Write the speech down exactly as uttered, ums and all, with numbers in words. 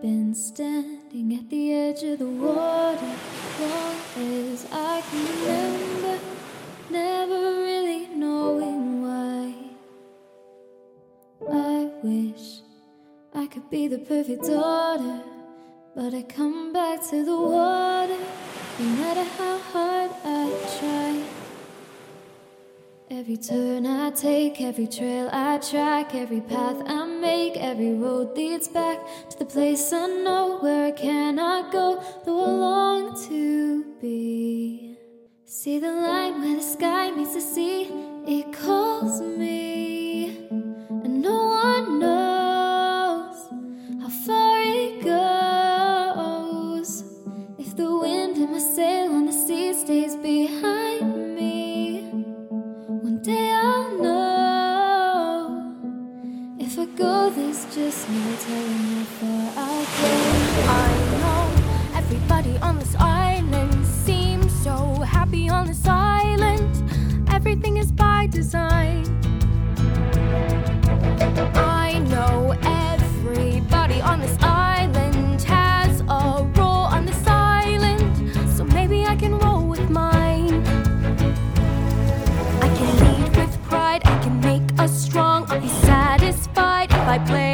been standing at the edge of the water long as I can remember, never really knowing why. I wish I could be the perfect daughter, but I come back to the water no matter how hard I try. Every turn I take, every trail I track, every path I make, every road leads back to the place I know where I cannot go, though I long to be. See the line where the sky meets the sea, it calls me, and no one knows how far it goes. If the wind in my sail on the sea stays behind me, one day I'll know. If I go, there's just no telling how far I'll go. I know everybody on this island seems so happy on this island. Everything is by design. I know everybody on this island has a role on this island, so maybe I can roll with mine. I can lead with pride, I can make us strong. I'll be satisfied if I play